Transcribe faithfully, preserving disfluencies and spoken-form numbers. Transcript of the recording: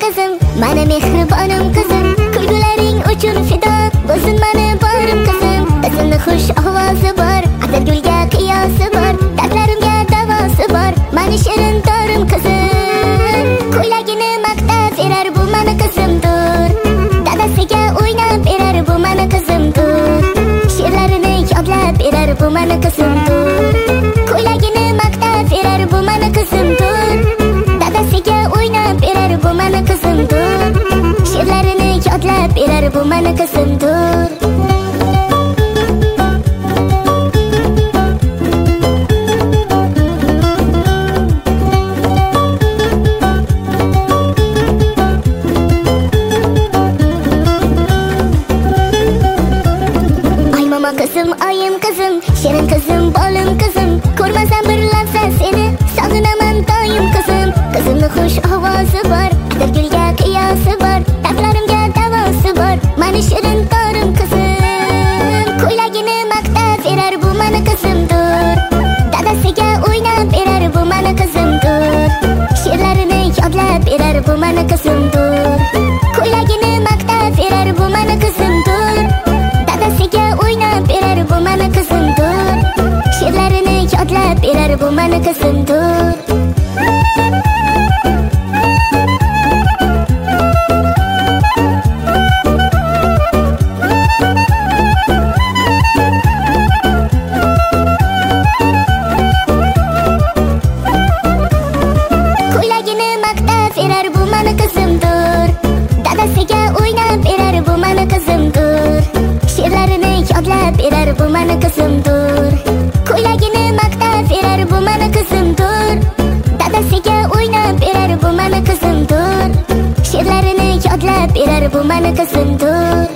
qizim, mana mehribonim qizim, kulgularing uchun fido bo'lsin mana borim qizim. Qizimni xush ovozi bor, atirgulga qiyosi bor, dardlarimga davosi bor, mani shirin torim qizim. Ko'ylagini maqtab berar bu mani qizimdir, dadasiga o'ynab berar bu mani qizimdir, she'rlarini yodlab berar bu mani qizimdir. Ko'ylagini maqtab berar bu mani qizimdir, dadasiga o'ynab berar bu mani qizimdir, she'rlarini yodlab berar bu mani qizimdir. Qizim, oyim qizim, shirin qizim, bolim qizim, ko'rmasam bir lahza seni, sog'inaman doim qizim. Qizimni xush ovozi bor, atirgulga qiyosi bor, dardlarimga davosi bor, mani shirin torim qizim. Ko'ylagini maqtab berar bu mani qizimdir, dadasiga o'ynab berar bu mani qizimdir, she'rlarini yodlab berar bu mani qizimdir. Ko'ylagini maqtab berar bu mani qizimdir, dadasiga o'ynab berar bu mani qizimdir, she'rlarini yodlab berar bu mani qizimdir. Ko'ylagini maqtab berar bu mani qizimdir, dadasiga o'ynab berar bu mani qizimdir, she'rlarini yodlab berar bu mani qizimdir. Ko'ylagini maqtab berar bu mani qizimdir, dadasiga o'ynab berar bu mani qizimdir, she'rlarini yodlab berar bu mani qizimdir.